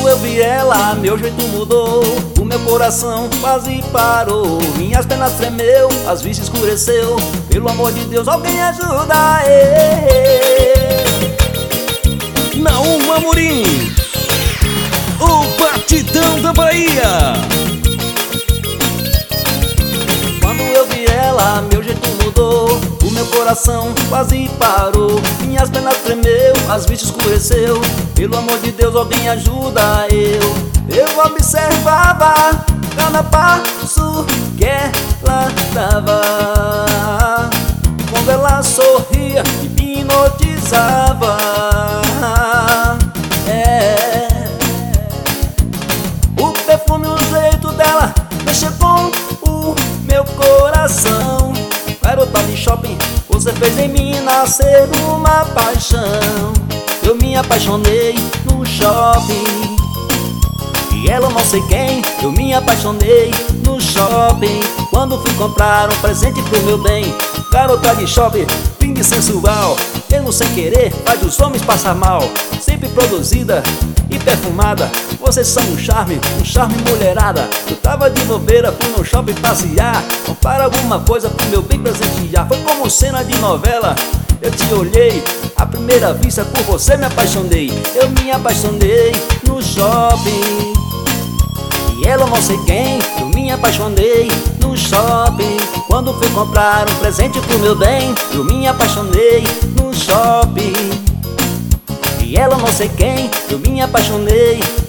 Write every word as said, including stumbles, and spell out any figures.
Quando eu vi ela, meu jeito mudou, o meu coração quase parou, minhas pernas tremeu, as vistas escureceu. Pelo amor de Deus, alguém ajuda eu. Naum Amorim, o batidão da Bahia. Quando eu vi ela, meu jeito mudou, o meu coração quase parou, minhas pernas tremeu, as vistas escureceu. Pelo amor de Deus, alguém ajuda eu. Eu observava cada passo que ela dava, quando ela sorria, hipnotizava. É, o perfume, o jeito dela mexeu com o meu coração. Garota de shopping, você fez em mim nascer uma paixão. Eu me apaixonei no shopping, e ela não sei quem. Eu me apaixonei no shopping, quando fui comprar um presente pro meu bem. Garota de shopping, linda e sensual, mesmo sem querer faz os homens passar mal. Sempre produzida e perfumada, vocês são um charme, um charme mulherada. Eu tava de bobeira, fui no shopping passear, comprar alguma coisa pro meu bem presentear. Foi como cena de novela, eu te olhei, à primeira vista por você me apaixonei. Eu me apaixonei no shopping, e ela não sei quem. Eu me apaixonei no shopping, quando fui comprar um presente pro meu bem. Eu me apaixonei no shopping, e ela não sei quem. Eu me apaixonei